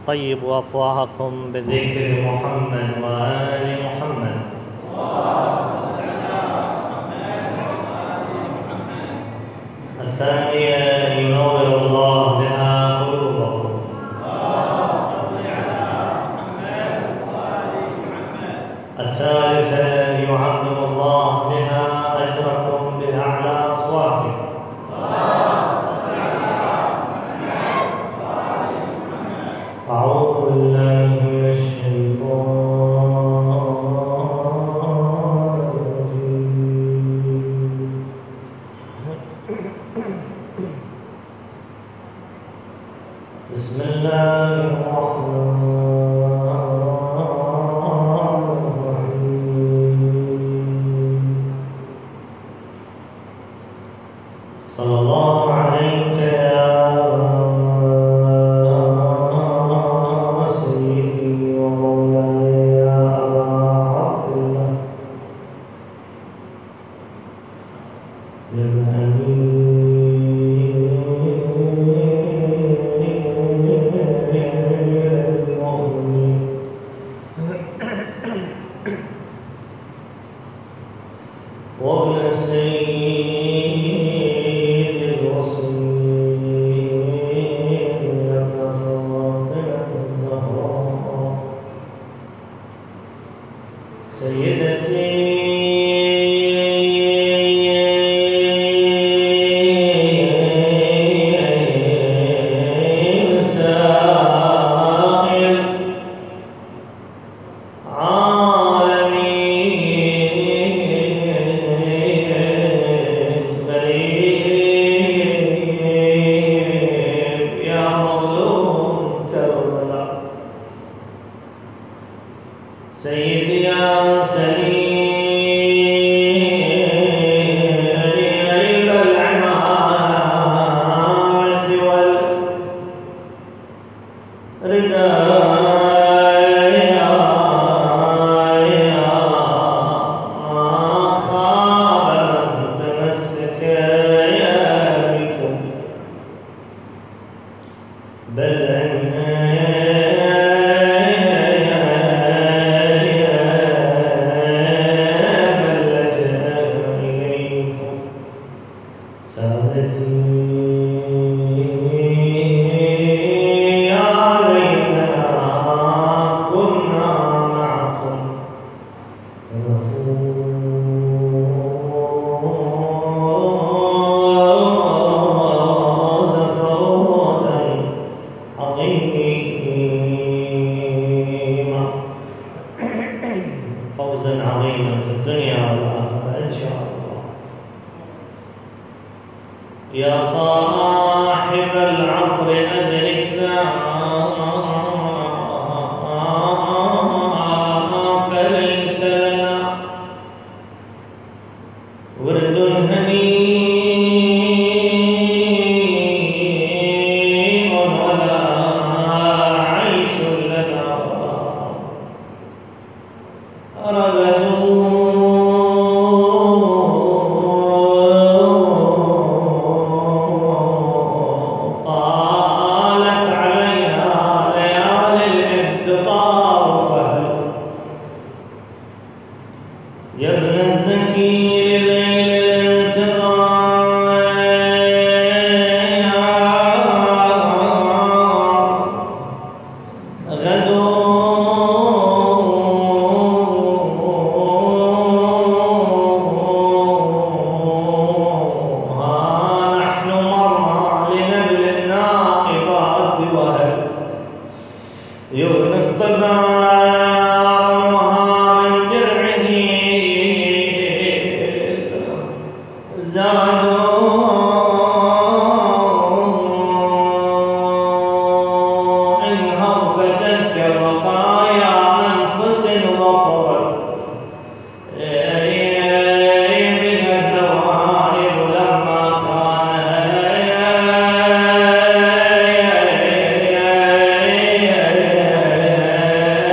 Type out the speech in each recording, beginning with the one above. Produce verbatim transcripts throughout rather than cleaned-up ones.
طيبوا أفواهكم بذكر محمد وآل محمد. الثانية ينور الله بها قلوبكم. الثالثة يعظم الله بها أجركم بأعلى أصواتكم. أعوذ بالله من الشيطان الرجيم. بسم الله الرحمن الرحيم. صلى الله عليك يا وابن سيد الوصيين ابن فاطمة الزهراء سيدتي سيدي يا سليم عيب العمامة والرداء خاب من تمسك بكم بل فوزا عظيما في الدنيا والآخرة إن شاء الله. يا صاحب العصر أدركنا فليس لنا ورد هنيء ولا عيش لنا طالت علينا ليالي الانتظار فهل يا ابن الزكي لليل الانتظار غدو يونس طبارها من درعه زادوا إنها فتذكر بقايا أنفس ظفرت بها الذوائب لما كان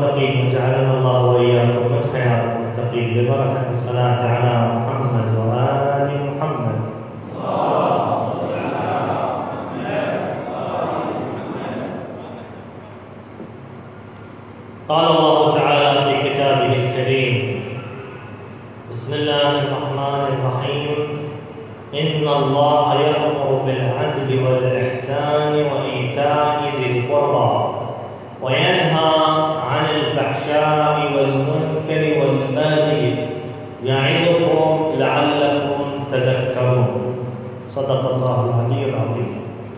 المتقين، وجعلنا الله وإياكم من خيار المتقين ببركة الصلاة على محمد وآل محمد. قال الله تعالى في كتابه الكريم: بسم الله الرحمن الرحيم. إن الله يأمر بالعدل والإحسان وإيتاء ذي القربى وينهى عن الفحشاء والمنكر والبغي يعظكم لعلكم تذكرون. صدق الله العلي العظيم.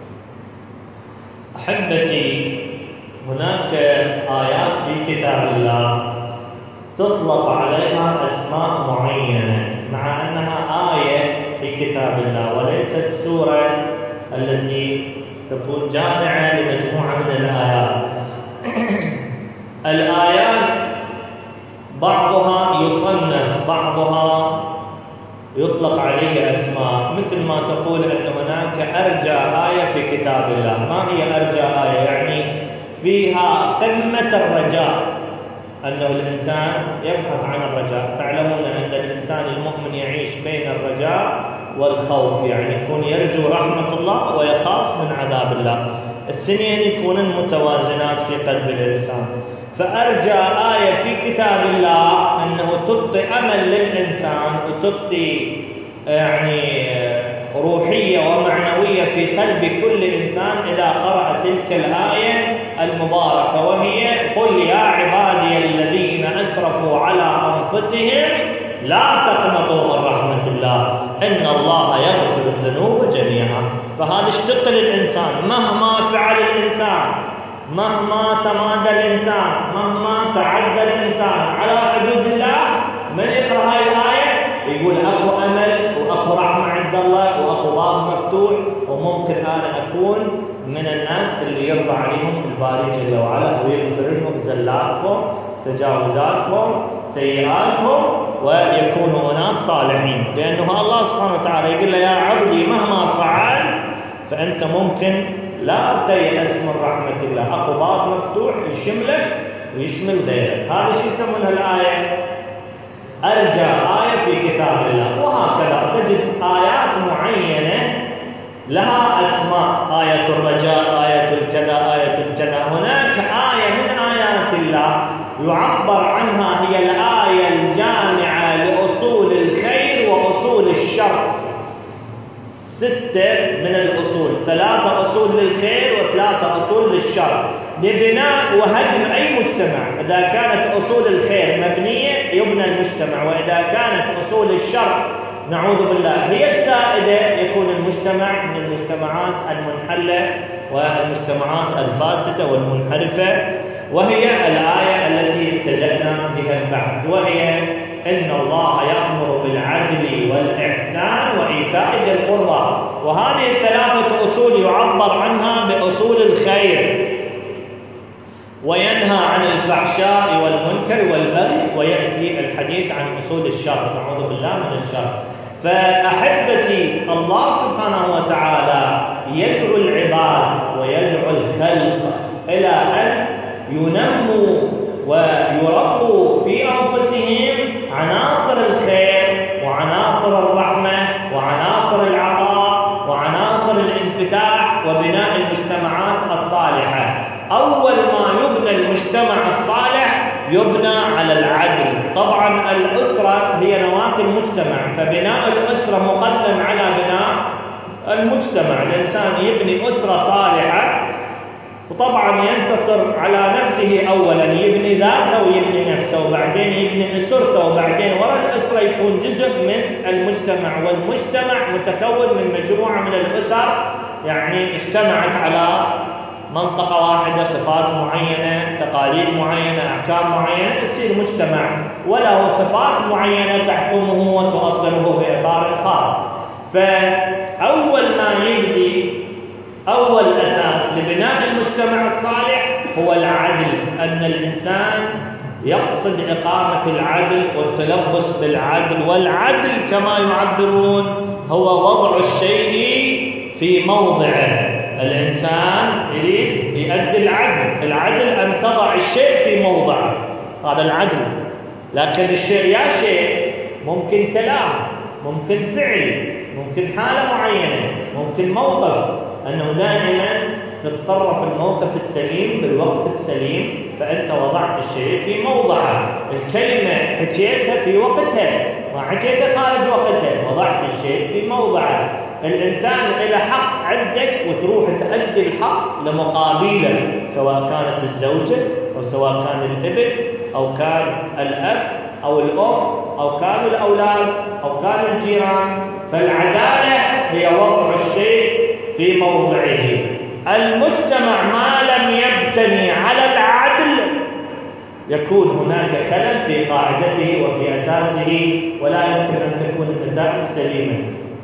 أحبتي، هناك آيات في كتاب الله تطلق عليها أسماء معينة مع أنها آية في كتاب الله وليست سورة التي تكون جامعة لمجموعة من الآيات. الآيات بعضها يصنف، بعضها يطلق عليه أسماء، مثل ما تقول أن هناك أرجى آية في كتاب الله. ما هي أرجى آية؟ يعني فيها قمة الرجاء، أنه الإنسان يبحث عن الرجاء. تعلمون أن الإنسان المؤمن يعيش بين الرجاء والخوف، يعني يكون يرجو رحمة الله ويخاف من عذاب الله، الاثنين يكونون متوازنات في قلب الإنسان. فأرجى آية في كتاب الله أنه تعطي أمل للإنسان وتعطي يعني روحية ومعنوية في قلب كل إنسان إذا قرأ تلك الآية المباركة، وهي: قل يا عبادي الذين أسرفوا على أنفسهم لا تقنطوا من رحمة الله إن الله يغفر الذنوب جميعا. فهذا اشتق للإنسان مهما فعل الإنسان، مهما تمادى الإنسان، مهما تعدى الإنسان على حدود الله، من يقرأ هاي الآية يقول أكو أمل وأكو رحمة عند الله وأكو باب مفتوح، وممكن أنا أكون من الناس اللي يرضى عليهم الباري جل وعلا ويغفر لهم زلاتهم، تجاوزاتهم، سيئاتهم، ويكونوا أناس صالحين. لأنه الله سبحانه وتعالى يقول له: يا عبدي مهما فعلت فأنت ممكن لا تيأس من رحمة الله، أكو باب مفتوح يشملك ويشمل غيرك. هذا شو يسمونها الآية؟ أرجى آية في كتاب الله. وهكذا تجد آيات معينة لها أسماء: آية الرجاء، آية الكذا، آية الكذا. هناك آية من آيات الله يعبر عنها هي الآية الجامعة لأصول الخير وأصول الشر. ستة من الأصول، ثلاثة أصول للخير وثلاثة أصول للشر، لبناء وهدم أي مجتمع. إذا كانت أصول الخير مبنية يبنى المجتمع، وإذا كانت أصول الشر نعوذ بالله هي السائدة يكون المجتمع من المجتمعات المنحلة والمجتمعات الفاسدة والمنحرفة. وهي الآية التي ابتدأنا بها البحث، وهي: إن الله يأمر بالعدل والإحسان وإيتاء ذي القربى. وهذه الثلاثة أصول يعبر عنها بأصول الخير، وينهى عن الفحشاء والمنكر والبغي، ويأتي الحديث عن أصول الشر، نعوذ بالله من الشر. فأحبتي، الله سبحانه وتعالى يدعو العباد ويدعو الخلق إلى أن ينموا ويربوا في أنفسهم عناصر الخير وعناصر الرحمة وعناصر العطاء وعناصر الانفتاح وبناء المجتمعات الصالحة. أول ما يبنى المجتمع الصالح يبنى على العدل. طبعا الأسرة هي نواة المجتمع، فبناء الأسرة مقدم على بناء المجتمع. الإنسان يبني أسرة صالحة، وطبعا ينتصر على نفسه أولا، يبني ذاته ويبني نفسه، وبعدين يبني أسرته، وبعدين وراء الأسرة يكون جزء من المجتمع. والمجتمع متكون من مجموعة من الأسر يعني اجتمعت على منطقة واحدة، صفات معينة، تقاليد معينة، أحكام معينة، تصير مجتمع وله صفات معينة تحكمه وتؤطره بإطار خاص. فأول ما يبدي أول أساس لبناء المجتمع الصالح هو العدل، أن الإنسان يقصد إقامة العدل والتلبس بالعدل. والعدل كما يعبرون هو وضع الشيء في موضعه، الإنسان يريد يؤدي العدل. العدل أن تضع الشيء في موضعه، هذا العدل. لكن الشيء يا شيء ممكن كلام، ممكن فعل، ممكن حالة معينة، ممكن موقف، أنه دائما تتصرف الموقف السليم بالوقت السليم، فأنت وضعت الشيء في موضعه. الكلمة حكيتها في وقتها، ما حكيتها خارج وقتها، وضعت الشيء في موضعه. الإنسان له حق عندك وتروح تؤدي الحق لمقابله، سواء كانت الزوجة أو سواء كان الابن أو كان الأب أو الأم أو كانوا الأولاد أو كانوا الجيران. فالعدالة هي وضع الشيء في موضعه. المجتمع ما لم يبتني على العدل يكون هناك خلل في قاعدته وفي أساسه، ولا يمكن أن تكون النتائج سليمة.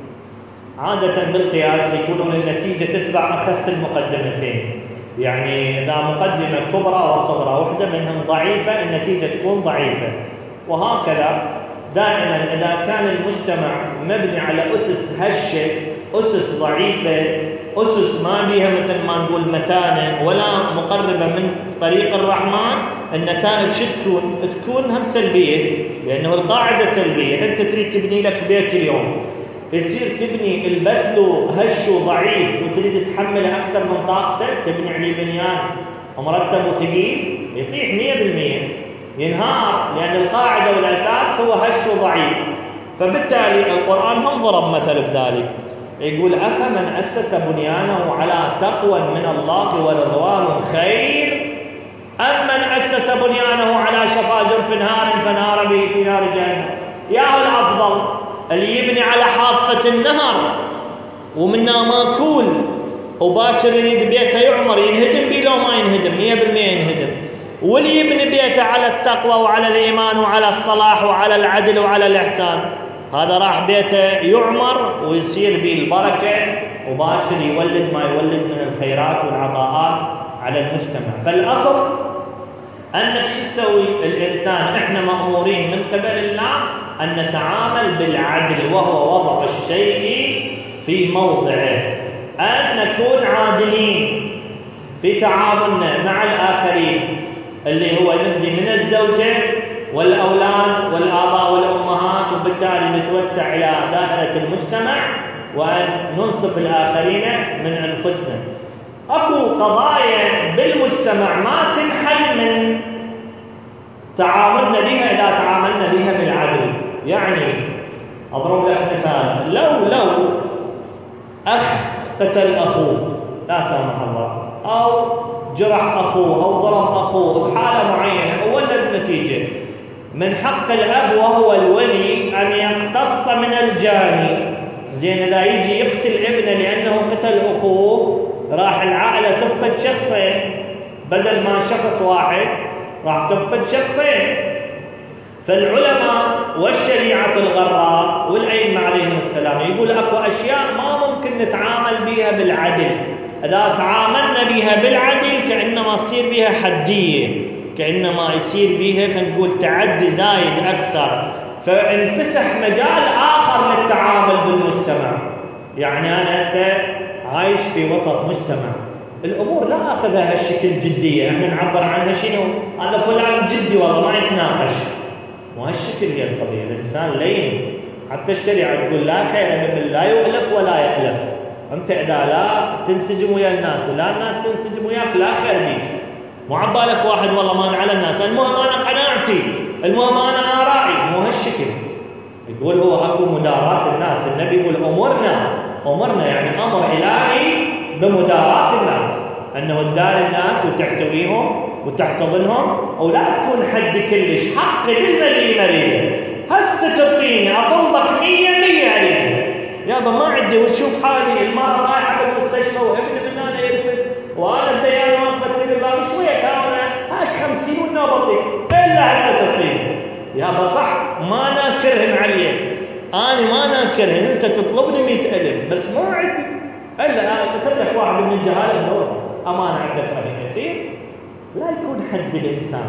عادة بالقياس يقولون النتيجة تتبع أخس المقدمتين، يعني إذا مقدمة كبرى وصغرى واحدة منهم ضعيفة النتيجة تكون ضعيفة، وهكذا دائما إذا كان المجتمع مبني على أسس هشة، أسس ضعيفة، أسس ما بيها مثل ما نقول متانة ولا مقربة من طريق الرحمن، النتائج شو تكون؟ تكون هم سلبية، لأنه القاعدة سلبية. أنت تريد تبني لك بيت اليوم، يصير تبني البيت له هش وضعيف وتريد تحمله أكثر من طاقته، تبني عليه بنيان ومرتب وثقيل، يطيح مية بالمية، ينهار، لأن القاعدة والأساس هو هش وضعيف. فبالتالي القرآن هم ضرب مثل بذلك، يقول أفمن أسس بنيانه على تقوى من الله ورضوان خير أم من أسس بنيانه على شفا جرف نهار فنار به في نار جهنم. يا هو الأفضل اللي يبني على حافة النهر ومنها ماكول وباكر يريد بيته يعمر، ينهدم بيه لو ما ينهدم، مية بالمية ينهدم، واللي يبني بيته على التقوى وعلى الإيمان وعلى الصلاح وعلى العدل وعلى الإحسان، هذا راح بيته يعمر ويصير به البركة وباكر يولد ما يولد من الخيرات والعطاءات على المجتمع. فالأصل أنك شو تسوي الإنسان؟ إحنا مأمورين من قبل الله أن نتعامل بالعدل، وهو وضع الشيء في موضعه، أن نكون عادلين في تعاملنا مع الآخرين، اللي هو نبدي من الزوجة والأولاد والآباء والأمهات، وبالتالي نتوسع إلى دائرة المجتمع، وأن ننصف الآخرين من أنفسنا. أكو قضايا بالمجتمع ما تنحل من تعاملنا بها إذا تعاملنا بها بالعدل. يعني أضرب لك مثال، لو لو أخ قتل أخوه لا سامح الله، أو جرح أخوه أو ضرب أخوه بحالة معينة وولد نتيجة، من حق الأب وهو الولي أن يقتص من الجاني. زين إذا يجي يقتل ابنه لأنه قتل أخوه، راح العائلة تفقد شخصين، بدل ما شخص واحد راح تفقد شخصين. فالعلماء والشريعة الغراء والأئمة عليهم السلام يقول أكو أشياء ما ممكن نتعامل بها بالعدل، إذا تعاملنا بها بالعدل كأنما يصير بها حدية، كأنما يصير بها خلينا نقول تعدي زايد أكثر، فانفسح مجال آخر للتعامل بالمجتمع. يعني أنا هسه عايش في وسط مجتمع، الأمور لا أخذها هالشكل جدية، احنا نعبر عنها شنو؟ هذا فلان جدي والله ما يتناقش، وهالشكل هي القضية. الإنسان لين، حتى الشريعة تقول لا خير ممن لا يؤلف ولا يألف. أنت إذا لا تنسجم ويا الناس ولا الناس تنسجم وياك لا خير بيك. مو عبالك واحد والله مان على الناس، المهم أنا قناعتي، المهم أنا آرائي، مو هالشكل. يقول هو أكو مداراة الناس، النبي يقول أمرنا أمرنا يعني أمر إلهي بمداراة الناس، أنه تدار الناس وتحتويهم وتحتضنهم، ولا تكون حد كلش حق بالملي مريده. هسه تعطيني أطلبك مية مية أريدها يابا ما عندي، وتشوف حالي المرة طايحة بالمستشفى وابني من هنا يلفس وأنا الديان واقفة بالباب شوية كاونة هاك خمسين والنوبطي إلا هسه تعطيني يابا. صح ما ناكرهن عليك، أنا ما ناكرهن، أنت تطلبني مئة ألف بس ما عندي إلا أنا أخذ لك واحد من الجهالة بدور أمانة عندك ربي يصير. لا يكون حد الإنسان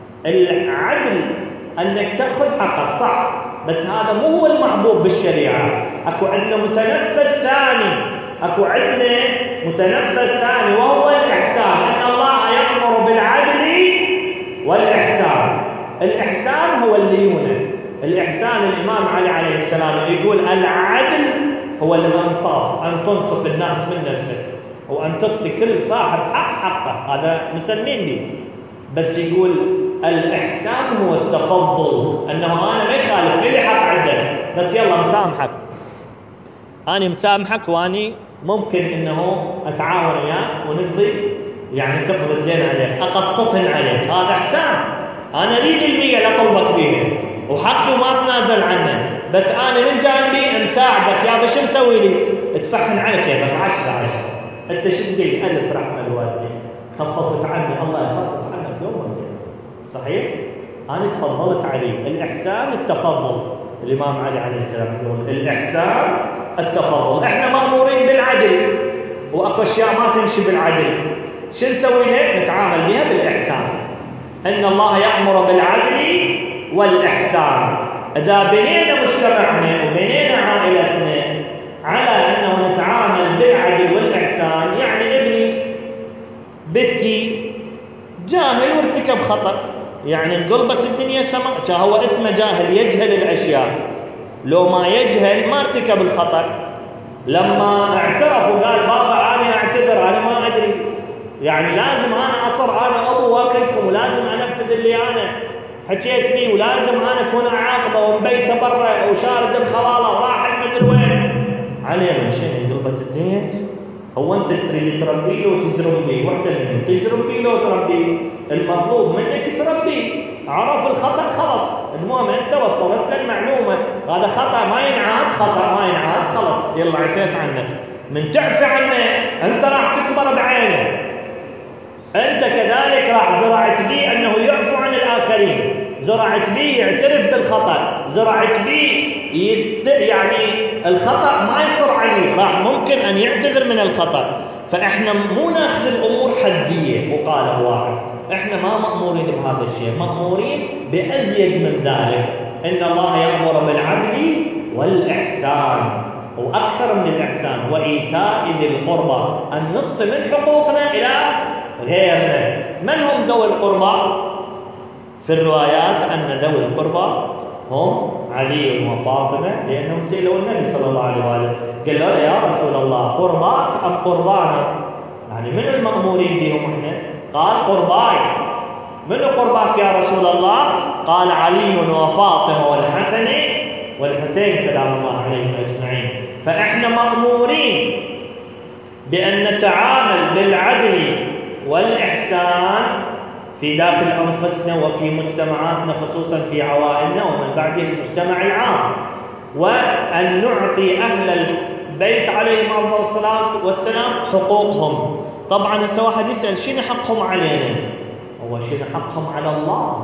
العدل أنك تأخذ حقك صح، بس هذا مو هو المحبوب بالشريعة. أكو عندنا متنفس ثاني، أكو عندنا متنفس ثاني وهو الإحسان، إن الله يأمر بالعدل والإحسان. الإحسان هو الليونة. الإحسان الإمام علي عليه السلام يقول العدل هو الإنصاف، أن تنصف الناس من نفسك وأن تعطي كل صاحب حق حقه، هذا مسلمين به. بس يقول الإحسان هو التفضل، أنه أنا ما يخالف لي حق عندك بس يلا مسامحك، أنا مسامحك وأني ممكن إنه أتعاون وياك ونقضي يعني تقضي الدين عليك، أقسطهن عليك، هذا إحسان. أنا أريد المية لأطلبك بيها وحقي وما أتنازل عنه، بس أنا من جانبي مساعدك يا بشو مسوي لي؟ تفحن على كيفك عشرة عشرة. أنت شو تقول؟ ألف رحمة الوالدين، خففت عني الله يخفف عنك يوم الدين. صحيح؟ أنا تفضلت عليه. الإحسان التفضل. الإمام علي عليه السلام يقول الإحسان التفضل. إحنا مأمورين بالعدل وأكو أشياء ما تمشي بالعدل، شو نسوي لها؟ نتعامل بها بالإحسان. إن الله يأمر بالعدل والإحسان. إذا بنينا مجتمعنا وبنينا عائلتنا على أنه نتعامل بالعدل والإحسان، يعني ابني بنتي جاهل وارتكب خطأ، يعني انقلبت الدنيا سما، هو اسمه جاهل يجهل الأشياء، لو ما يجهل ما ارتكب الخطأ. لما اعترف وقال بابا أنا أعتذر أنا ما أدري، يعني لازم أنا أصر أنا أبو واكلكم ولازم أنفذ اللي أنا حكيت بيه، ولازم أنا أكون أعاقبه ومبيته برا وشارد الخلالة وراح المدري وين. عليه من شيء انقلبت الدنيا. هو أنت تريد تربيه وتجرم بيه، وحدة منهم تجرم بيه لو تربيه، المطلوب منك تربيه. عرف الخطأ خلص، المهم أنت وصلت له المعلومة هذا خطأ ما ينعاد، خطأ ما ينعاد، خلص يلا عفيت عنك. من تعفي عنه أنت راح تكبر بعينه، أنت كذلك راح زرعت بيه أنه يعفو عن الآخرين، زرعت بيه يعترف بالخطأ، زرعت بيه يست... يعني الخطأ ما يصير عليه، راح ممكن أن يعتذر من الخطأ. فإحنا مو ناخذ الأمور حدية وقال واحد، إحنا ما مأمورين بهذا الشيء، مأمورين بأزيد من ذلك. إن الله يأمر بالعدل والإحسان، وأكثر من الإحسان وإيتاء ذي القربى، أن نعطي من حقوقنا إلى غيرنا. من هم ذوي القربى؟ في الروايات أن ذوي القربى هم علي وفاطمة، لأنهم سئلوا النبي صلى الله عليه وآله قال له يا رسول الله قرباك أم قربانا؟ يعني من المأمورين بهم احنا؟ قال قرباي. من قرباك يا رسول الله؟ قال علي وفاطمة والحسن والحسين سلام الله عليهم أجمعين. فإحنا مأمورين بأن نتعامل بالعدل والإحسان في داخل أنفسنا وفي مجتمعاتنا، خصوصا في عوائلنا ومن بعده المجتمع العام، وأن نعطي أهل البيت عليهم أفضل الصلاة والسلام حقوقهم. طبعا هسه واحد يسأل شنو حقهم علينا؟ هو شنو حقهم على الله؟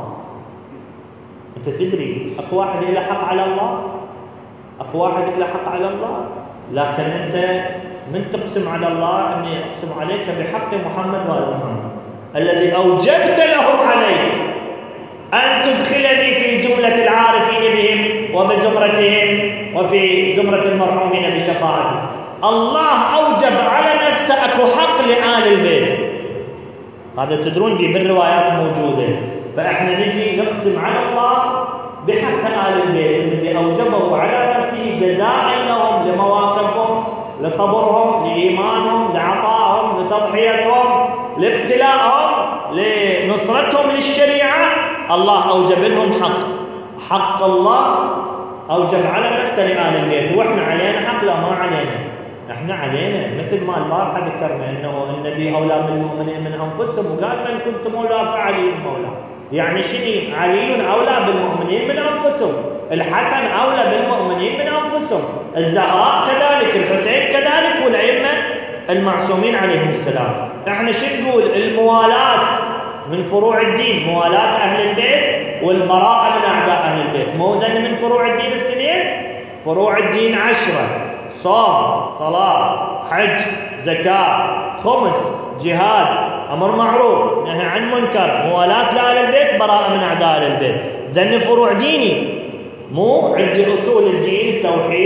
أنت تدري أكو واحد له حق على الله؟ أكو واحد له حق على الله؟ لكن أنت من تقسم على الله أني أقسم عليك بحق محمد وآل محمد الذي أوجبت لهم عليك أن تدخلني في جملة العارفين بهم وبزمرتهم وفي زمرة المرحومين بشفاعته. الله أوجب على نفسه أكو حق لآل البيت، هذا تدرون به بالروايات موجودة. فإحنا نجي نقسم على الله بحق آل البيت الذي أوجبه على نفسه جزاء لهم لمواقفهم، لصبرهم، لإيمانهم، لعطائهم، لتضحيتهم، لابتلاءهم، لنصرتهم للشريعة. الله أوجب لهم حق، حق الله أوجب على نفسه لآل البيت. وإحنا علينا حق؟ لا ما علينا، إحنا علينا مثل ما البارحة ذكرنا أنه النبي أولى بالمؤمنين من أنفسهم، وقال من كنت مولى فعلي مولى. يعني شنو؟ علي أولى بالمؤمنين من أنفسهم، الحسن أولى بالمؤمنين من أنفسهم، الزهراء كذلك، الحسين كذلك، والأئمة المعصومين عليهم السلام. احنا شو نقول؟ الموالاة من فروع الدين، موالاة أهل البيت والبراءة من أعداء أهل البيت. مو ذن من فروع الدين الاثنين؟ فروع الدين عشرة: صوم، صلاة، حج، زكاة، خمس، جهاد، أمر معروف، نهي عن منكر، موالاة لأهل البيت، براءة من أعداء أهل البيت. ذن فروع ديني، مو عندي أصول الدين التوحيد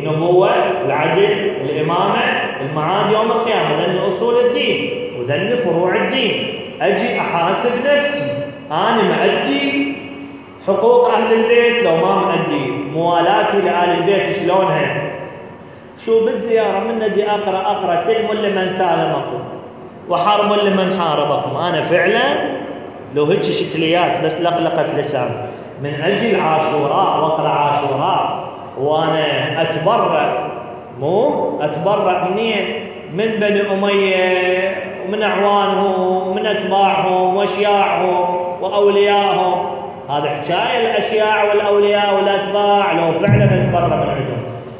النبوة، العدل، الإمامة، المعاد يوم القيامة، ذن أصول الدين وذن فروع الدين. أجي أحاسب نفسي، أنا مأدي حقوق أهل البيت لو ما مأدي؟ موالاتي لآل البيت شلونها؟ شو بالزيارة من نجي أقرأ أقرأ سلم لمن سالمكم وحرب لمن حاربكم. أنا فعلا لو هيك شكليات بس لقلقة لسان من أجل عاشوراء وأقرأ عاشوراء وأنا أتبرأ، مو أتبرأ منين؟ من بني أمية ومن أعوانهم من أتباعهم وأشياعهم وأوليائهم. هذا حكاية الأشياع والأولياء والأتباع لو فعلا أتبرأ من عندهم.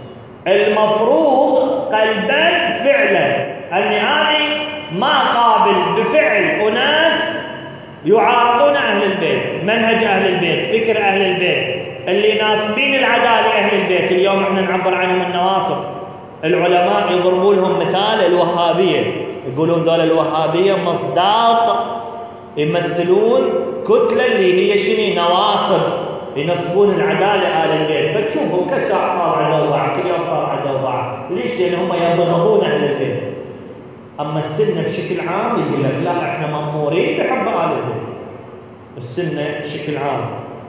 المفروض قلبا فعلا أني أنا ما قابل بفعل أناس يعارضون أهل البيت، منهج أهل البيت، فكر أهل البيت، اللي ناصبين العدالة أهل البيت. اليوم احنا نعبر عنهم النواصب. العلماء يضربوا لهم مثال الوهابية، يقولون ذول الوهابية مصداق، يمثلون كتلة اللي هي شنو؟ نواصب، ينصبون العدالة أهل البيت. فتشوفوا كساعة طالع زوبعة، كل يوم طالع زوبعة. ليش؟ لأن هم يبغضون أهل البيت. أما السنة بشكل عام يقول لك لا احنا مأمورين بحب آل البيت. السنة بشكل عام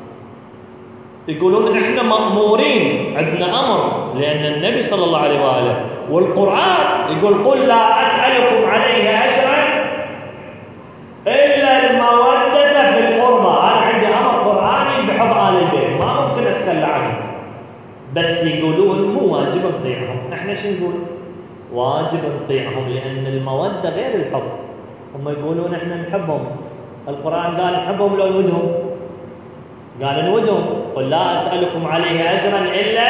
يقولون احنا مأمورين، عندنا أمر، لأن النبي صلى الله عليه وآله والقرآن يقول قل لا أسألكم عليه أجرا إلا المودة في القربى. أنا عندي أمر قرآني بحب آل البيت ما ممكن أتخلى عنه. بس يقولون مو واجب نطيعهم. احنا شو نقول؟ واجب نطيعهم لأن المودة غير الحب. هم يقولون احنا نحبهم، القرآن قال نحبهم لو نودهم، قال نودهم قل لا أسألكم عليه أجرا إلا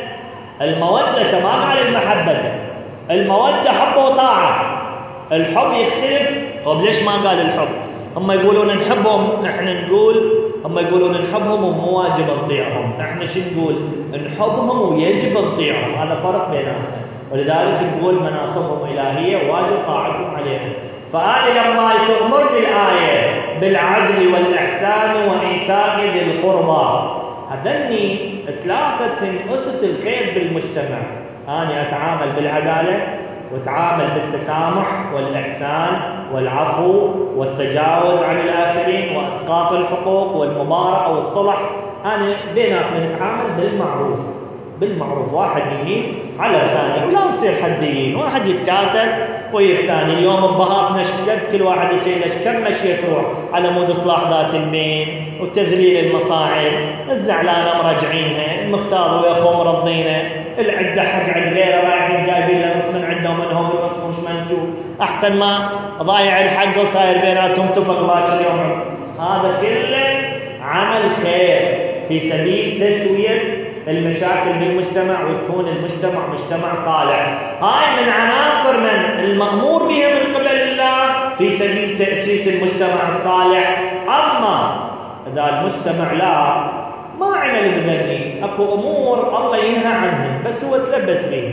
المودة، ما قال المحبة. المودة حب وطاعة، الحب يختلف. طب ليش ما قال الحب؟ هم يقولون نحبهم، احنا نقول هم يقولون نحبهم ومو واجب نطيعهم. احنا شو نقول؟ نحبهم ويجب نطيعهم. هذا فرق بينهم، ولذلك نقول مناصبهم إلهية واجب طاعتهم علينا. فأنا لما تأمرني الآية بالعدل والإحسان وإيتاء ذي القربى، هذني ثلاثة أسس الخير بالمجتمع. أنا أتعامل بالعدالة وأتعامل بالتسامح والإحسان والعفو والتجاوز عن الآخرين وإسقاط الحقوق والمبارأة والصلح. أنا بيناتنا نتعامل بالمعروف، بالمعروف. واحد يهين على الثاني ولا نصير حديين، واحد يتكاتل ويا الثاني. اليوم ببهاتنا شقد كل واحد يسيل كم مشيه تروح على مود اصلاح ذات البين وتذليل المصاعب. الزعلانه مرجعينها، المختاض ويا اخوه مرضينه، العده حق عند غيره رايحين جايبين له نص من عندهم منهم النص مش منجو، احسن ما ضايع الحق وصاير بيناتهم تفق باكر يوم. هذا كله عمل خير في سبيل تسويه المشاكل بالمجتمع ويكون المجتمع مجتمع صالح. هاي من عناصر من المأمور بها من قبل الله في سبيل تأسيس المجتمع الصالح. أما إذا المجتمع لا ما عمل بذني، أكو أمور الله ينهى عنها بس هو تلبس به،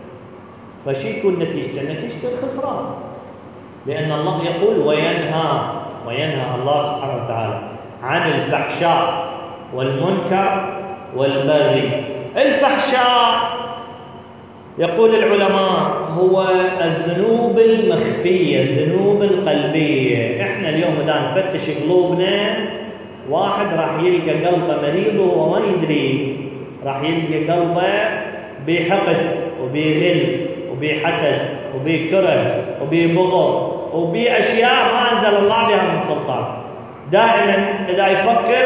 فشي يكون نتيجته؟ نتيجته الخسران. لأن الله يقول وينهى وينهى الله سبحانه وتعالى عن الفحشاء والمنكر والبغي. الفحشاء يقول العلماء هو الذنوب المخفية، الذنوب القلبية. احنا اليوم اذا نفتش قلوبنا، واحد راح يلقى قلبه مريض وهو ما يدري، راح يلقى قلبه بحقد وبغل وبحسد وبكره وببغض وبأشياء ما أنزل الله بها من سلطان. دائما إذا يفكر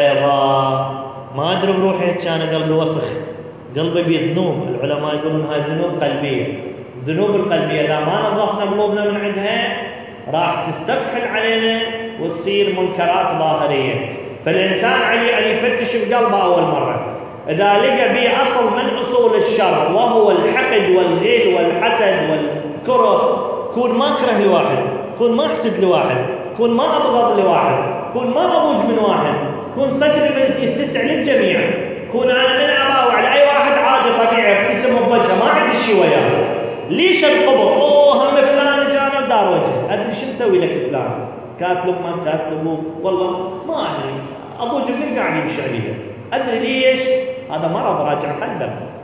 أيضا ما أدري بروحي كان قلبي وسخ، قلبي بذنوب. العلماء يقولون هاي ذنوب قلبية. الذنوب القلبية إذا ما نظفنا قلوبنا من عندها راح تستفحل علينا وتصير منكرات ظاهرية. فالإنسان عليه أن يفتش بقلبه أول مرة. إذا لقى به أصل من أصول الشر وهو الحقد والغل والحسد والكره، كون ما أكره لواحد، كون ما أحسد لواحد، كون ما أبغض لواحد، كون ما أضوج من واحد، كون صدري من يتسع للجميع، كون أنا من أباوع على أي واحد عادي طبيعي ابتسم بوجهه ما عندي شيء وياه. ليش القبض؟ أوه هم فلان جانا ودار وجهه، أدري شو مسوي لك فلان؟ كاتلب ما كاتلبه والله ما أدري، أضوج من القاعد يمشي عليه، أدري ليش؟ هذا مرض راجع قلبك.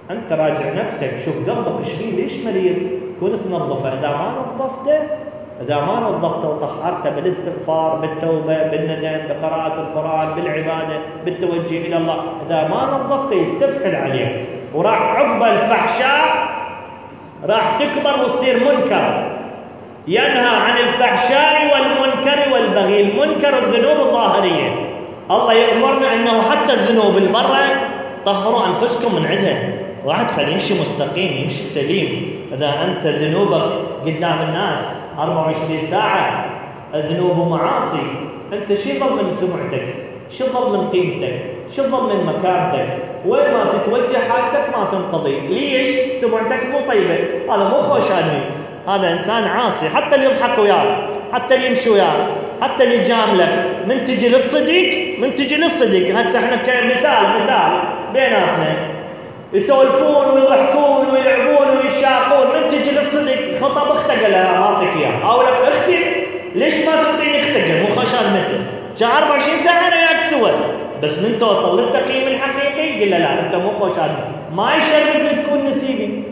أنت راجع نفسك، شوف قلبك إيش فيه، ليش مريض؟ كنت تنظفه. إذا ما نظفته إذا ما نظفته وطهرته بالاستغفار، بالتوبة، بالندم، بقراءة القرآن، بالعبادة، بالتوجه إلى الله، إذا ما نظفته يستفحل عليك، وراح عقب الفحشاء راح تكبر وتصير منكر. ينهى عن الفحشاء والمنكر والبغي. المنكر الذنوب الظاهرية، الله يأمرنا أنه حتى الذنوب البرة طهروا أنفسكم من عندها. واحد خليه يمشي مستقيم، يمشي سليم. إذا أنت ذنوبك قدام الناس أربعة وعشرين ساعة ذنوب ومعاصي، أنت شي ضل من سمعتك؟ شو ضل من قيمتك؟ شو ضل من مكانتك؟ وين ما تتوجه حاجتك ما تنقضي. ليش؟ سمعتك مو طيبة. هذا مو خوشاني، هذا إنسان عاصي. حتى اللي يضحك وياه، حتى اللي يمشي وياه، حتى اللي يجاملك، من تجي للصديق من تجي للصديق هسه احنا كمثال مثال بيناتنا يسولفون ويضحكون ويلعبون ويشاقون، من تجي للصديق خطب اختك لا ما اعطيك اياه، او لك اختك ليش ما تعطيني اختك؟ مو خشان متى جا أربعة وعشرين ساعه انا وياك سوا، بس من توصل للتقييم الحقيقي قل لا لا انت مو خشان، ما يشرفني تكون نسيبي.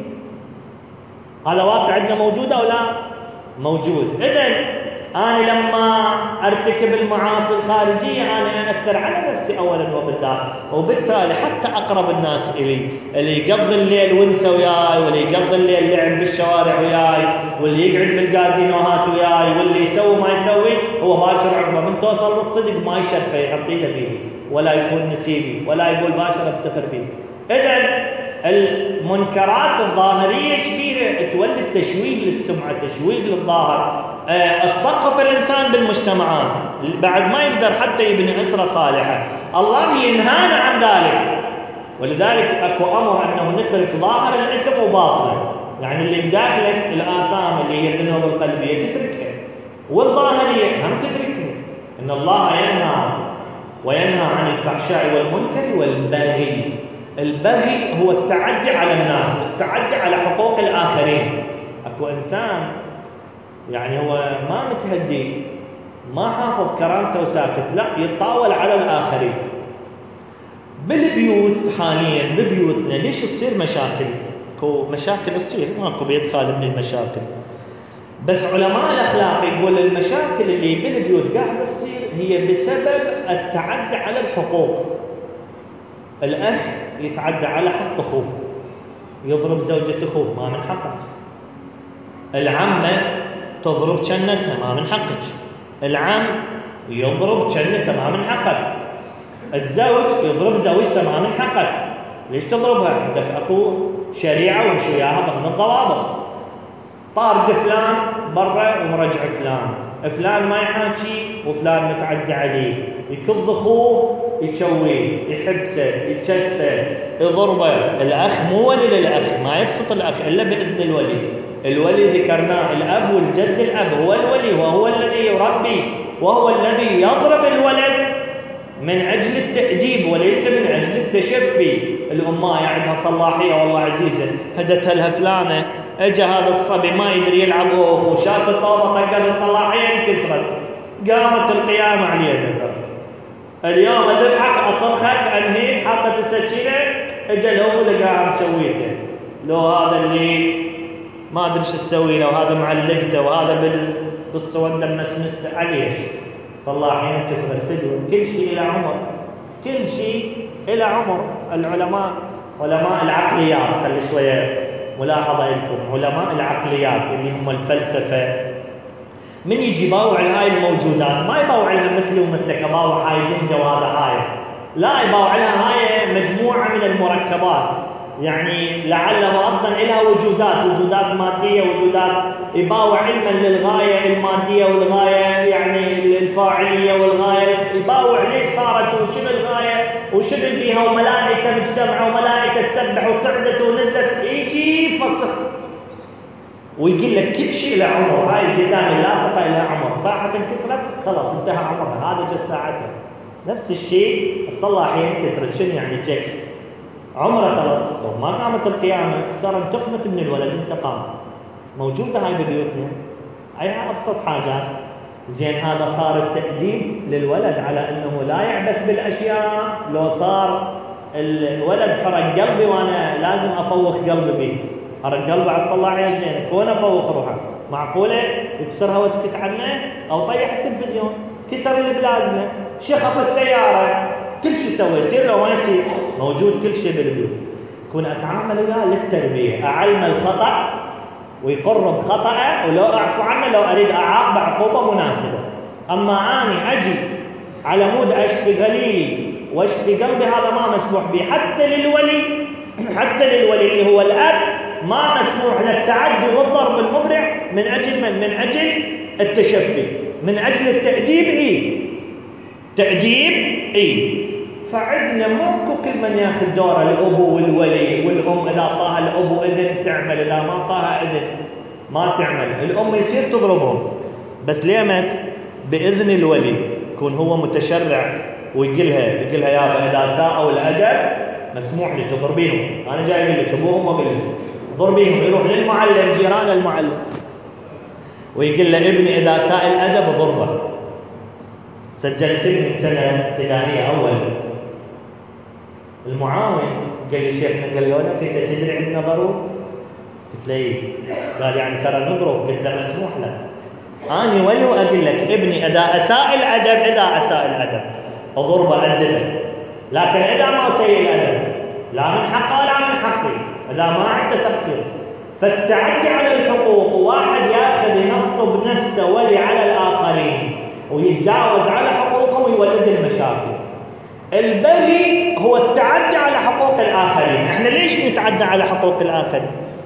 هذا واقع عندنا موجود او لا؟ موجود. اذن أنا لما أرتكب المعاصي الخارجية أنا أأثر على نفسي أولاً وبالذات، وبالتالي حتى أقرب الناس إلي، اللي يقضي الليل ونسى وياي، واللي يقضي الليل لعب بالشوارع وياي، واللي يقعد بالجازينوهات وياي، واللي يسوي ما يسوي، هو باشر عقبه من توصل للصدق ما يشرفه يحطي له بيدي ولا يكون نسيبي ولا يقول باشر افتخر بيه. إذن المنكرات الظاهرية كثيرة تولد تشويه للسمعة، تشويه للظاهر، أه تسقط الإنسان بالمجتمعات، بعد ما يقدر حتى يبني أسرة صالحة. الله ينهانا عن ذلك، ولذلك أكو أمر أنه نترك ظاهر الإثم وباطنه، يعني اللي بداخلك الآثام اللي هي الذنوب القلبية تتركها، والظاهرية هم تتركها. إن الله ينهى وينهى عن الفحشاء والمنكر والبغي. البغي هو التعدي على الناس، التعدي على حقوق الآخرين. أكو إنسان يعني هو ما متهدي، ما حافظ كرامته وساكت، لا يتطاول على الآخرين. بالبيوت حاليا ببيوتنا ليش تصير مشاكل؟ اكو مشاكل تصير، ماكو بيت خالي من المشاكل، بس علماء الأخلاق يقول المشاكل اللي بالبيوت قاعدة تصير هي بسبب التعدي على الحقوق. الأخ يتعدى على حق أخوه، يضرب زوجة أخوه، ما من حقك. العمة تضرب جنتها، ما من حقك. العم يضرب جنته، ما من حقك. الزوج يضرب زوجته، ما من حقك. ليش تضربها؟ عندك أخو شريعة وامشي وياها ضمن الضوابط. طارد فلان برا ومرجع فلان، فلان ما يحاكي وفلان متعدى عليه، يكض أخوه يشويه، يحبسه، يكتفه، يضربه. الأخ مو ولي للأخ، ما يبسط الأخ إلا بإذن الولي. الولي ذكرناه، الأب والجد الأب هو الولي، وهو الذي يربي، وهو الذي يضرب الولد من أجل التأديب وليس من أجل التشفي. الأمة عندها صلاحية والله عزيزة، هدتها لها فلانة، اجى هذا الصبي ما يدري يلعب أوه، وشاف الطوبة طقت الصلاحية انكسرت، قامت القيامة علينا. اليوم اذبحك اصرخك انهيك، حطت السكينه، اجى لو لقاها مسويته، لو هذا اللي ما ادري ايش تسوي له، وهذا معلقته، وهذا بال بالسوده مسمسته، عليش صلاحين كسرت فدوه. كل شيء الى عمر، كل شيء الى عمر. العلماء علماء العقليات، خلي شويه ملاحظه لكم، علماء العقليات اللي هم الفلسفه، من يجي يباوع هاي الموجودات ما يباوع لها مثلي ومثلك، يباوع هاي دنده وهذا هاي، لا يباوع لها هاي مجموعه من المركبات، يعني لعلها اصلا لها وجودات، وجودات ماديه، وجودات، يباوع علما للغايه الماديه والغايه يعني الفاعليه والغايه، يباوع ليش صارت وشنو الغايه وشنو بيها، وملائكه مجتمعه وملائكه تسبح وصعدت ونزلت، يجي يفسخ ويقول لك كل شيء له عمر. هاي القدام اللاقطه لها عمر، طاحت انكسرت خلاص انتهى عمرها، هذا جت ساعتها. نفس الشيء الصلاحيه انكسرت، شنو يعني جك عمره خلاص، ما قامت القيامه، ترى انتقمت من الولد انتقام. موجوده هاي ببيوتنا، اي ابسط حاجات. زين هذا صار التأديب للولد على انه لا يعبث بالاشياء، لو صار الولد حرق قلبي وانا لازم افوق قلبي به، حرق قلبي على الصلاحيه زين كون افوق روحه، معقوله يكسرها واسكت عنه؟ او طيح التلفزيون، كسر البلازمه، شخط السياره، كل شيء سوى، يصير لو ما يصير؟ موجود كل شيء بالبيوت. كون اتعامل وياه للتربيه، اعلم الخطا ويقر بخطأه، ولو اعفو عنه لو اريد اعاقبه عقوبه مناسبه. اما اني اجي على مود اشفي غليلي واشفي قلبي، هذا ما مسموح به. حتى للولي حتى للولي اللي هو الاب ما مسموح للتعدي والضرب المبرح من اجل من؟ من اجل التشفي، من اجل التأديب. اي تأديب اي. فعندنا مو كل من ياخذ دوره، الابو والولي والام، اذا طاها الابو اذن تعمل، اذا ما طاها اذن ما تعمل. الام يصير تضربهم بس ليمت باذن الولي، يكون هو متشرع ويقلها يقلها يابا اذا ساءوا الادب مسموح لك تضربيهم، انا جاي اقول لك ابوهم واقول لك ضربيهم. يروح للمعلم جيران المعلم ويقول له ابني اذا ساء الادب ضربه. سجلت ابني السنه ابتدائيه اول، المعاون قال لي شيخنا، قال لي ولك انت تدري عندنا ضروب؟ قلت له ايه؟ قال يعني ترى نضرب. قلت له مسموح له، اني ولي واقول لك ابني اذا اساء الادب، اذا اساء الادب اضربه ادبه، لكن اذا ما سيء الادب لا من حقه ولا من حقي، اذا ما عنده تقصير. فالتعدي على الحقوق، واحد ياخذ ينصب نفسه ولي على الاخرين ويتجاوز على حقوقهم ويولد المشاكل. البغي هو التعدي على حقوق الآخرين. احنا ليش نتعدى على حقوق الآخرين؟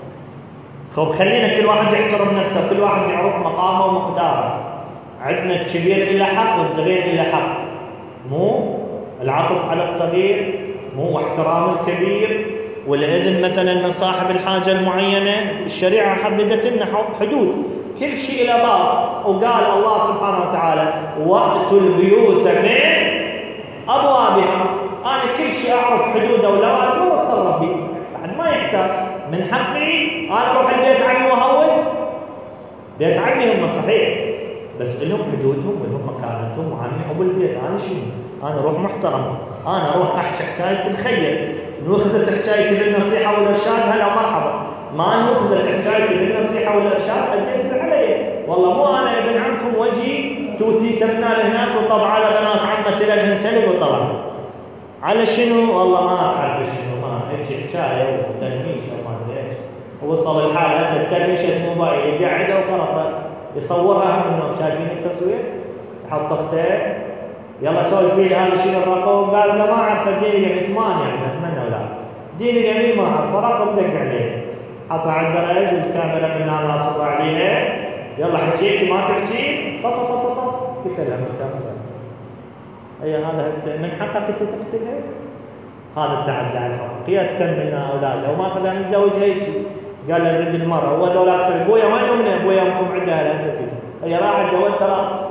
خب خلينا كل واحد يحترم نفسه، كل واحد يعرف مقامه ومقداره. عندنا الكبير إلى حق والصغير إلى حق، مو العطف على الصغير، مو احترام الكبير، والإذن مثلا من صاحب الحاجة المعينة. الشريعة حددت لنا حدود، كل شيء إلى باب. وقال الله سبحانه وتعالى وأتوا البيوت من أبوابها. أنا كل شيء أعرف حدوده ولوازمه واتصرف به، بعد ما يحتاج. من حقي أنا أروح البيت عمي وأهوس؟ بيت عمي هم صحيح بس لهم حدودهم ولهم مكانتهم، وعمي أبو البيت أنا شنو؟ أنا أروح محترم، أنا أروح أحكي حكاية الخير. نأخذت حكايتي بالنصيحة والإرشاد هلا مرحبا، ما نأخذت حكايتي بالنصيحة والإرشاد أديت علي. والله مو أنا ابن عمكم وجي توسي تمنال هناك وطبع على بنات عمه سلقهن سلق وطلع. على شنو؟ والله ما أعرف شنو، ما هيك حكاية وتنميش وما أدري إيش. ووصل الحال هسه ترمشة موبايل قاعدة وخلاص يصورها هم انهم شايفين التصوير، يحط اخته يلا سولفي لي هذا شنو الرقم؟ قال له ما اعرف، اديني اليمين ثمانية يعني اتمنى ولا اديني اليمين ما اعرف، فرقم دق عليه حطها على الدرج والكاميرا من هنا ناصبه عليها، يلا حكيتي ما تحكي طط طط طط قلت لها بالكاميرا اي هذا هسه من حقك انت تقتلها؟ هذا التعدي على الحق. هي تكمل لنا اولادها وما اخذها متزوج هيك قال له نريد المرأة، هو ذولا اقصر ابويا وين امنا؟ ابويا امكم عندها هسه تجي هي راحت جوال. ترى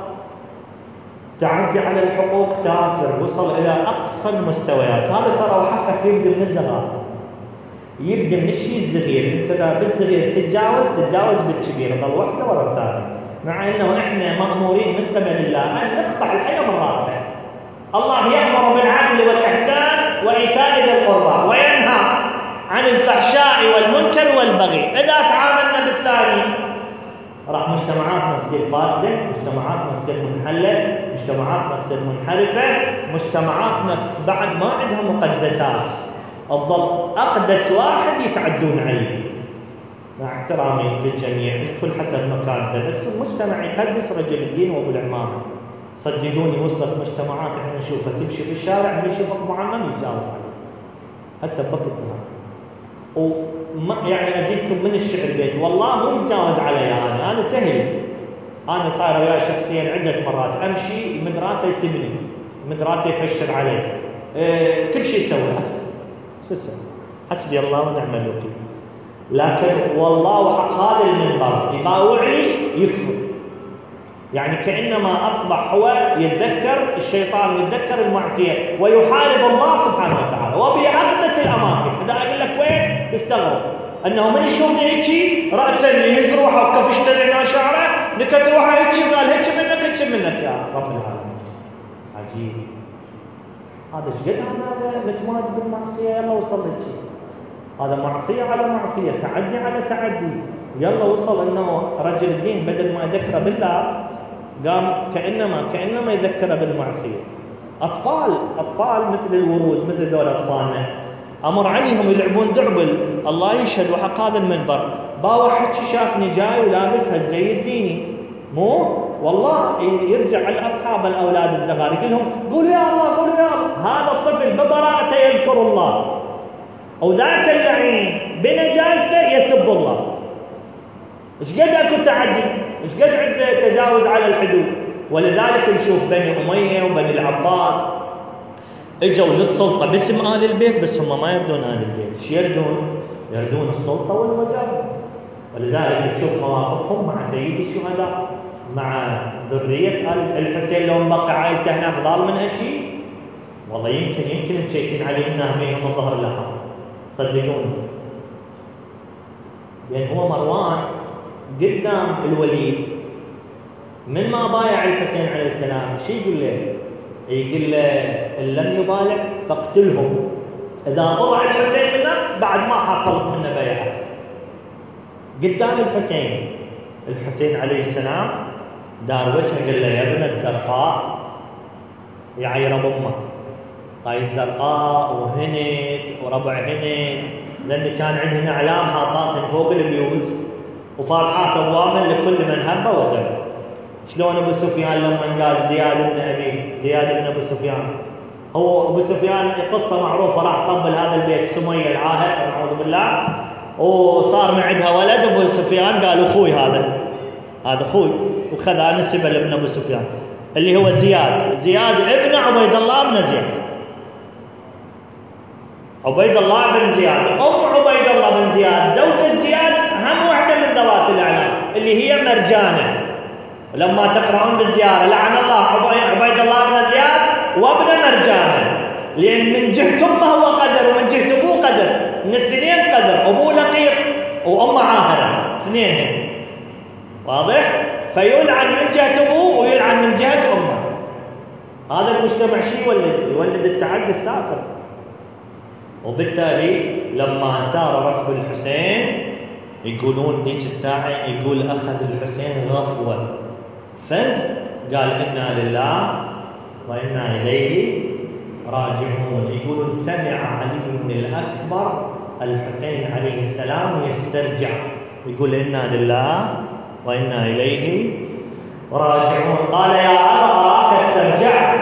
تعدي على الحقوق سافر وصل الى اقصى المستويات. هذا ترى وحقك يبدا من الصغار، يبدا من الشيء الصغير. انت اذا بالصغير تتجاوز تتجاوز بالكبير، ضل وحده ورا الثانيه. مع انه احنا مامورين من قبل الله ان نقطع الحيه من راسها. الله يامر بالعدل والاحسان وايتاء ذي القربى وينهى عن الفحشاء والمنكر والبغي. اذا تعاملنا بالثاني راح مجتمعاتنا تصير فاسده، مجتمعاتنا تصير منحله، مجتمعاتنا تصير منحرفه، مجتمعاتنا بعد ما عندها مقدسات، تظل اقدس واحد يتعدون عليه. مع احترامي للجميع الكل حسب مكانته، بس المجتمع يقدس رجل الدين وابو العمامه. صدقوني وصلت مجتمعات احنا نشوفها تمشي بالشارع اللي يشوفك معمم يتجاوز عليه. هسه بوقتنا وما يعني ازيدكم من الشعر بيت، والله مو يتجاوز علي انا، انا سهل. انا صاير وياه شخصيا عده مرات امشي المدرسه يسبني، المدرسه يفشر علي، أه كل شيء يسوي. شو اسوي؟ حسبي الله ونعم الوكيل. لكن والله وحق هذا المنبر يباوع لي يكفر، يعني كانما اصبح هو يتذكر الشيطان ويتذكر المعصيه ويحارب الله سبحانه وتعالى وبأقدس الاماكن. اذا اقول لك وين تستغرب انه من يشوفني هيك راسا يهز روحه وكفشت لنا شعره نكت روحه هيك قال هيك منك هيك منك يا رب العالمين. عجيب. هذا ايش قد هذا متمادي بالمعصيه، يلا وصل لك هذا معصيه على معصيه، تعدي على تعدي، يلا وصل انه رجل الدين بدل ما يذكره بالله قام كانما كانما يذكره بالمعصيه. اطفال اطفال مثل الورود، مثل ذول اطفالنا امر عليهم يلعبون دعبل، الله يشهد وحق هذا المنبر با واحد شافني جاي ولابس هالزي الديني، مو والله يرجع على اصحاب الاولاد الصغار يقول لهم قولوا يا الله قولوا يا الله. هذا الطفل ببراءته يذكر الله، او ذاك اللعين بنجاسته يسب الله. ايش قد اكو تعدي، ايش قد عنده تجاوز على الحدود. ولذلك نشوف بني اميه وبني العباس اجوا للسلطه باسم ال البيت، بس هم ما يردون ال البيت، ايش يردون؟ يردون السلطه والوجابه. ولذلك تشوف مواقفهم مع سيد الشهداء، مع ذريه ال الحسين، لو بقى عائلته هناك ضال من هالشيء والله يمكن يمكن مشيتين عليه ناهمين الظهر لها، صدقوني. لان هو مروان قدام الوليد من ما بايع الحسين عليه السلام شو يقول له؟ يقول له ان لم يبالع فاقتلهم، اذا طلع الحسين منه بعد ما حصلت منه بيعه. قدام الحسين، الحسين عليه السلام دار وجهه قال له يا ابن الزرقاء، يعير بامه هاي الزرقاء وهند وربع هند، لان كان عندنا اعلام حاطات فوق البيوت وفاتحات ابواب لكل من هب ودب. شلون ابو سفيان لما قال زياد بن ابي زياد بن ابو سفيان، هو ابو سفيان قصه معروفه، راح طبل هذا البيت سميه العاهر نعوذ بالله، وصار من عندها ولد. ابو سفيان قال اخوي هذا هذا اخوي، وخذ نسبه لابن ابو سفيان اللي هو زياد، زياد ابن عبيد الله بن زياد، عبيد الله بن زياد. ام عبيد الله بن زياد زوجة زياد هم واحده من ذوات الاعلام اللي هي مرجانه. ولما تقرؤون بالزياره لعن الله عبيد الله بن زياد وابن مرجانه، لان من جهه امه هو قدر ومن جهه ابوه قدر، من الاثنين قدر، ابوه لقيط وامه عاهره اثنين، واضح؟ فيلعن من جهه ابوه ويلعن من جهه امه. هذا المجتمع شيء يولد يولد التعدي السافر. وبالتالي لما سار ركب الحسين يقولون ذيك الساعه يقول اخذ الحسين غفوه فز، قال انا لله وانا اليه راجعون. يقولون سمع علي الاكبر الحسين عليه السلام يسترجع، يقول انا لله وانا اليه راجعون. قال يا ابا اراك استرجعت،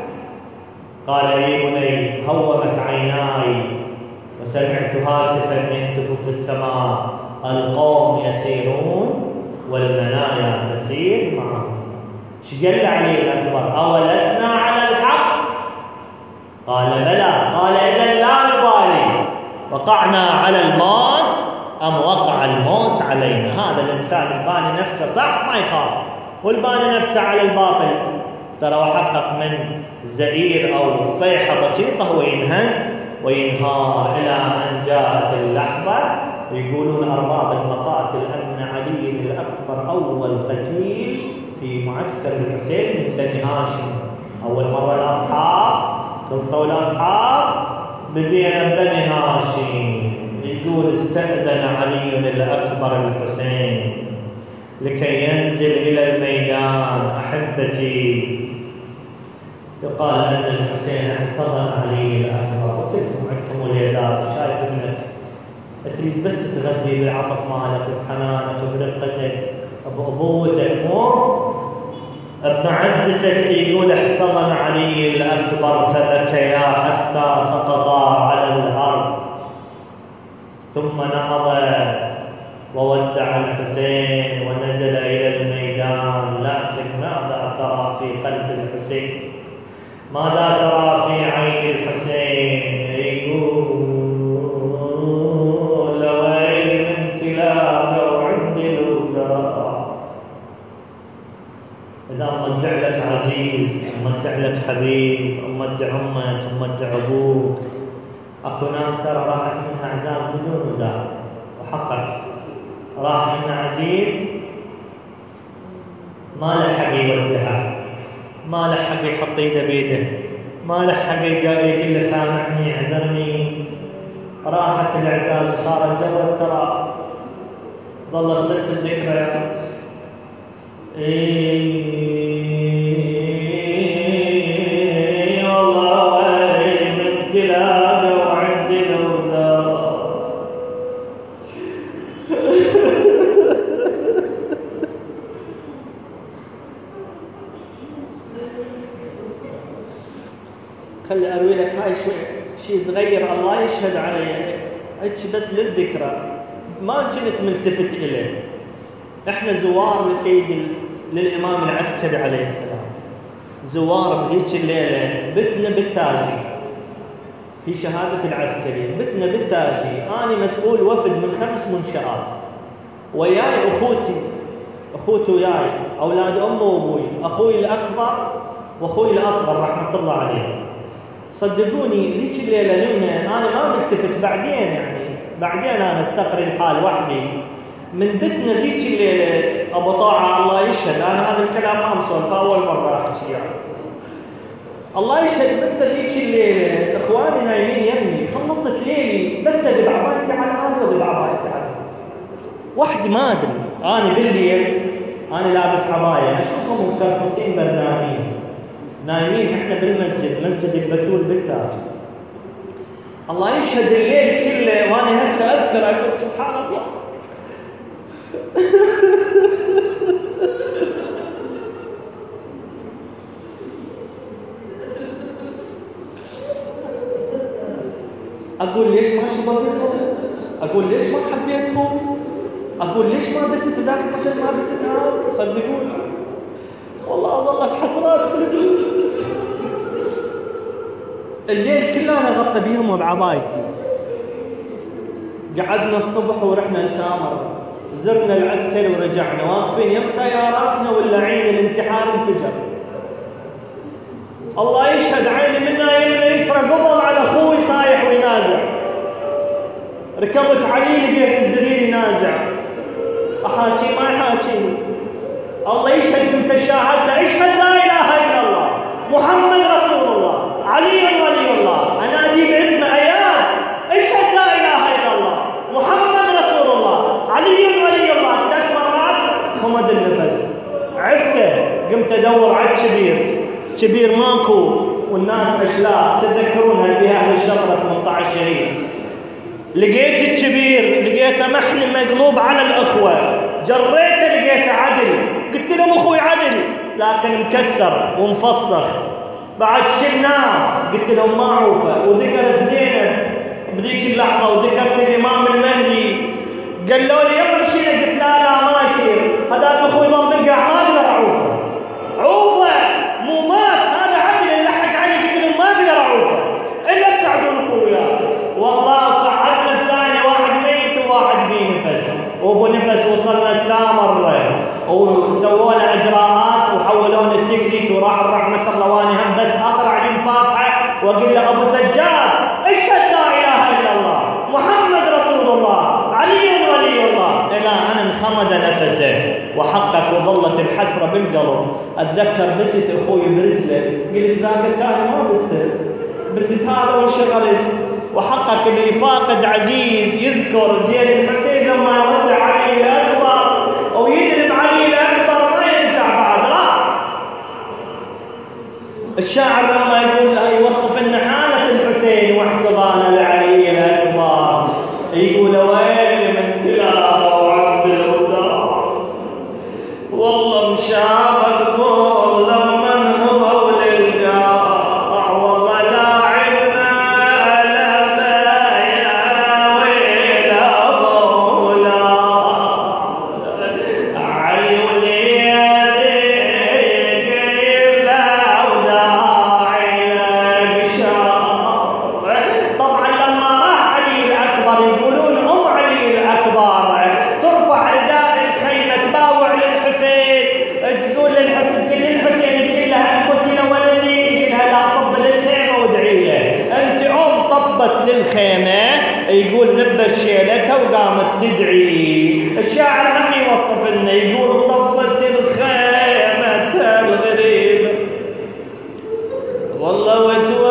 قال اي بني هومت عيناي وسمعت هاتفا يهتف في السماء القوم يسيرون والمنايا تسير معهم. ايش قال علي الاكبر؟ اولسنا على الحق؟ قال بلى. قال اذا لا نبالي وقعنا على الموت ام وقع الموت علينا. هذا الانسان الباني نفسه صح ما يخاف، والباني نفسه على الباطل ترى وحقق من زئير او صيحه بسيطه وينهز وينهار، الى ان جاءت اللحظه يقولون ارباب المقاتل ان علي الاكبر اول قتيل في معسكر الحسين من بني هاشم. اول مره الاصحاب خلصوا الاصحاب بدينا ببني هاشم. يقول استاذن علي الاكبر الحسين لكي ينزل الى الميدان. احبتي، يقال ان الحسين احتضن علي الاكبر. قلت لكم عندكم وليدات شايف ابنك تريد بس تغذي بالعطف مالك وبحنانك وبرقتك بابوتك مو بمعزتك. يقول احتضن علي الاكبر فبكيا حتى سقطا على الارض، ثم نهض وودع الحسين ونزل الى الميدان. لكن ماذا ترى في قلب الحسين؟ ماذا ترى في عين الحسين؟ يقول ويل من تلاك وعند الوداع. اذا مودع لك عزيز، مودع لك حبيب، مودع امك، مودع ابوك، اكو ناس ترى راحت منها اعزاز بدون وداع، وحقك راح منها عزيز ما له حق يودعه، ما له حق يحط ايده بيده، ما له حقيقة يقول له سامحني اعذرني، راحت الإعزاز وصار الجو الترى، ظلت بس الذكريات. إيه والله ويلي من تلاقى وعندي الأولاد. خلي أروي لك هاي شوي شيء صغير الله يشهد علي، هيك بس للذكرى ما كنت ملتفت إليه. احنا زوار لسيد للإمام العسكري عليه السلام، زوار بهيك الليلة، بتنا بالتاجي في شهادة العسكري، بتنا بالتاجي، أنا مسؤول وفد من خمس منشآت، وياي أخوتي أخوتي وياي أولاد أمي وأبوي، أخوي الأكبر وأخوي الأصغر رحمة الله عليه. صدقوني ذيك الليلة نمنا، أنا ما ملتفت، بعدين يعني بعدين أنا استقري الحال وحدي من بتنا ذيك الليلة. أبو طاعة الله يشهد، أنا هذا الكلام ما مسولف فأول مرة أحكي يعني. الله يشهد بتنا ذيك الليلة إخواني نايمين يمي، خلصت ليلي بس أقلب عبايتي على هذا وأقلب عبايتي على هذا وحدي ما أدري. أنا بالليل أنا لابس عباية أشوفهم مكرفسين بردانين نايمين، إحنا بالمسجد مسجد البتول بالتاج. الله يشهد الليل كله وأنا هسه أذكر أقول سبحان الله. أقول ليش ما شبرتهم؟ أقول ليش ما حبيتهم؟ أقول ليش ما بست ذاك مثل ما بست هذا؟ صدقوني والله ظلت حسرات بالقلوب. الليل كله أنا غطى بيهم وبعبايتي. قعدنا الصبح ورحنا نسامر، زرنا العسكري ورجعنا، واقفين يم سياراتنا ولا عين الانتحار انفجر. الله يشهد عيني منا يمنا يسرى قبض على اخوي طايح وينازع، ركضت علي لقيت الزغير ينازع، احاكي ما يحاكيني. الله يشهد كنت شاهد له اشهد لا اله الا الله محمد رسول الله علي ولي الله، انادي باسم اياد اشهد لا اله الا الله محمد رسول الله علي ولي الله. ثلاث مرات خمد النفس، عفته قمت ادور على الكبير، كبير ماكو والناس اشلاء تذكرون هالبهاء الشطره ثمانية عشر شهيد. لقيت الكبير لقيته محن مقلوب على الاخوه، جريته لقيته عدل، قلت لهم اخوي عدل لكن مكسر ومفصخ، بعد شلناه قلت لهم ما عوفه. وذكرت زينب بذيك اللحظه وذكرت الامام المهدي، قالوا لي يلا نشيله، قلت لا لا ما يصير، هذاك اخوي ضل بالقاع ما اقدر اعوفه، عوفه مو مات هذا عدل اللي لحق علي، قلت لهم ما اقدر اعوفه الا تساعدون اخويا. والله صعدنا الثاني واحد ميت وواحد بيه نفس، وابو نفس وصلنا السامر وسووا له اجراءات وحولون التكريت وراح رحمه الله. وانا هم بس اقرا عليه الفاتحه واقول له ابو سجاد اشهد لا اله الا الله محمد رسول الله علي ولي الله، الى ان انخمد نفسه وحقق وظلت الحسره بالقلب. اتذكر بست اخوي برجله، قلت ذاك الثاني ما بسته، بست هذا وانشغلت. وحقق اللي فاقد عزيز يذكر زين الحسين لما يودع علي الاكبر او يدرب علي الاكبر ما يرجع بعد راح. الشاعر لما يقول يوصف ان حاله الحسين واحتضانه لعلي الاكبر يقول ويلي من تلاقى وعبد الوداع، والله مشابك طول لما انهضوا للقاع، والله لاعبنا لبايا ويلا بولا علي وليدك الا وداعي لك شار. طبعا لما راح علي الاكبر يقولون ام علي الاكبر ترفع رداء الخيمه تباوع للحسين، تقول للحسين تقول للحسين تقول لها ان قتل ولدي، يقول لها لا طب للخيمه وادعي له. انت ام طبت للخيمه، يقول ذبت شيلتها وقامت تدعي. الشاعر هم يوصف لنا يقول طبت الخيمه الغريبه والله ودوا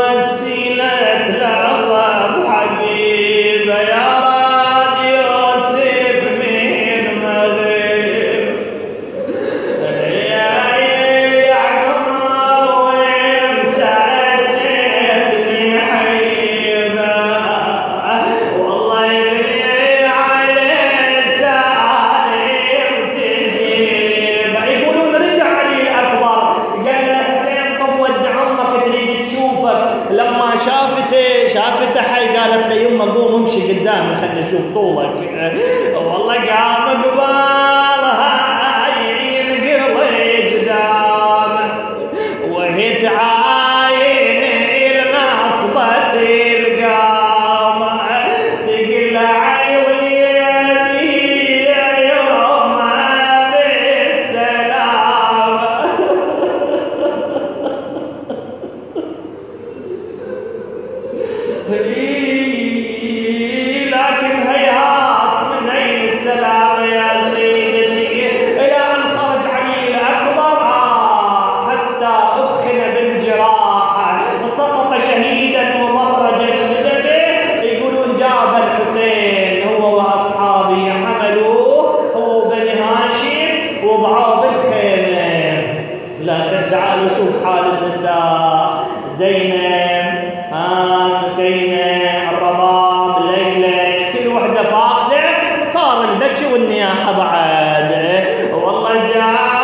بعد والله جاء